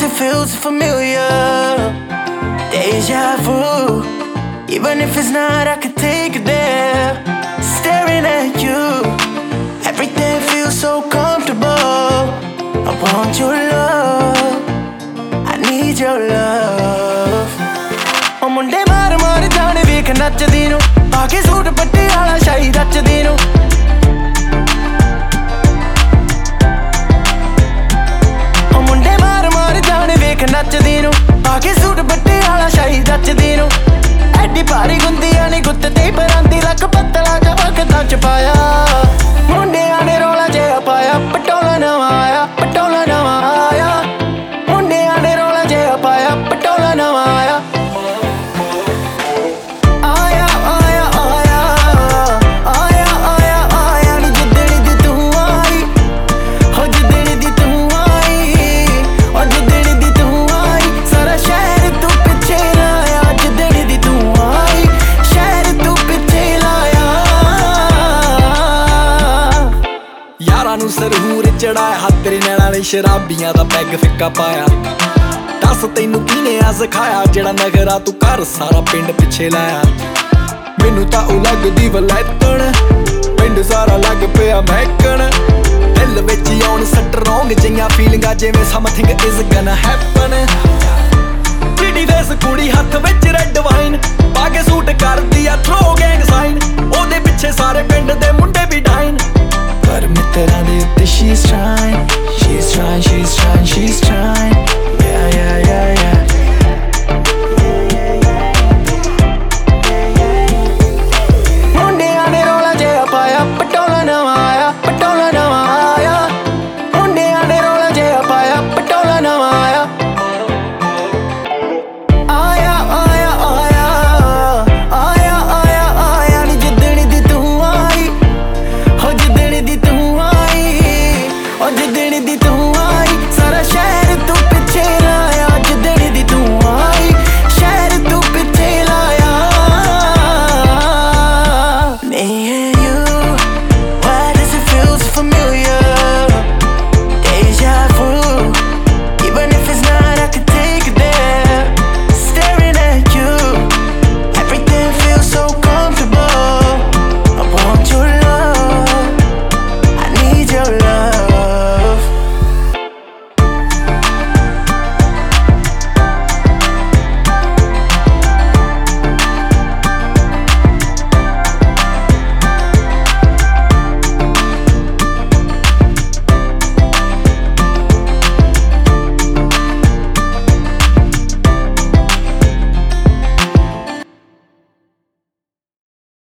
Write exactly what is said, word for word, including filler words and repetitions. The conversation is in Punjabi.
it feels familiar. Deja vu. Even if it's not, I could take it there. Staring at you, everything feels so comfortable. I want your love, I need your love. O munde maar maar jaane ਵੇਖ ਨੱਚਦੀ ਨੂੰ, ਪਾ ਕੇ ਸੂਟ ਪਟਿਆਲਾ ਸ਼ਾਹੀ ਰਚਦੀ ਨੂੰ। O munde maar maar ਜਾਣੇ ਵੇਖ ਨੱਚਦੀ ਨੂੰ, ਪਾ ਕੇ ਸੂਟ ਪਟਿਆਲਾ ਸ਼ਾਹੀ ਰਚਦੀ ਨੂੰ। ਐਡੀ ਭਾਰੀ ਗੁੰਦੀਆਂ ਨੀ ਗੁੱਤ ਤੇ ਪਰਾਂਦੀ, ਲੱਕ ਪਤਲਾ ਜਿਹਾ ਵਖਤਾਂ ਚ ਪਾਇਆ। ਮੁੰਡਿਆਂ ਨੇ ਰੌਲਾ ਜਿਹਾ ਪਾਇਆ, ਪਟੋਲਾ ਨਵਾਂ ਆਇਆ, ਪਟੋਲਾ ਨਵਾਂ ਆਇਆ। ਮੁੰਡਿਆਂ ਨੇ ਰੌਲਾ ਜਿਹਾ ਪਾਇਆ, ਪਟੋਲਾ ਨਵਾਂ ਆਇਆ। ਆਇਆ ਆਇਆ ਆਇਆ ਆਇਆ ਆਇਆ ਆਇਆ ਨੀ ਜਿੱਦਣ ਦੀ ਤੂੰ ਆਈ, ਹੋ ਜਿੱਦਣ ਦੀ ਤੂੰ ਆਈ, ਹੋ ਜਿੱਦਣ ਦੀ ਤੂੰ ਆਈ। ਸਾਰਾ ਸ਼ਹਿਰ ਤੂੰ ਪਿੱਛੇ ਲਾਇਆ, ਜਿੱਦਣ ਦੀ ਤੂੰ ਆਈ, ਸ਼ਹਿਰ ਤੂੰ ਪਿੱਛੇ ਲਾਇਆ। ਯਾਰਾਂ ਨੂੰ ਸਰਹੂਰ ਚੜਾਇਆ, ਹੱਥ ਤੇਰੇ ਨੈਣਾਂ ਨੇ ਸ਼ਰਾਬੀਆਂ ਦਾ ਪੈਗ ਫਿੱਕਾ ਪਾਇਆ। ਦੱਸ ਤੈਨੂੰ ਕਿਹਨੇ ਆ ਸਿਖਾਇਆ, ਜਿਹੜਾ ਨਖਰਾ ਤੂੰ ਘਰ ਸਾਰਾ ਪਿੰਡ ਪਿੱਛੇ ਲਾਇਆ। ਮੈਨੂੰ ਤਾਂ ਉਹ ਲੱਗਦੀ ਵਲੈਤਣ, ਪਿੰਡ ਸਾਰਾ ਲੱਗ ਪਿਆ ਮਹਿਕਣ। ਦਿਲ ਵਿੱਚ ਆਉਣ ਸਟਰੋਂਗ ਜਿਹੀਆਂ ਫੀਲਿੰਗਾਂ, ਜਿਵੇਂ ਸਮਥਿੰਗ ਇਜ਼ ਗੋਨਾ ਹੈਪਨ। ਚਿੱਟੀ ਫੇਸ ਕੁੜੀ ਹੱਥ ਵਿੱਚ ਰੈੱਡ ਵਾਈਨ, ਪਾ ਕੇ ਸੂਟ ਕਰਦੀ ਆ ਥਰੋ ਗੈਂਗ ਸਾਈਨ। ਉਹਦੇ ਪਿੱਛੇ ਸਾਰੇ ਪਿੰਡ ਦੇ ਮੁੰਡੇ ਵੀ ਡਾਈਨ, ਪਰ ਮਿੱਤਰਾਂ ਦੇ ਉੱਤੇ she's trying, she's trying, she's trying, she's trying।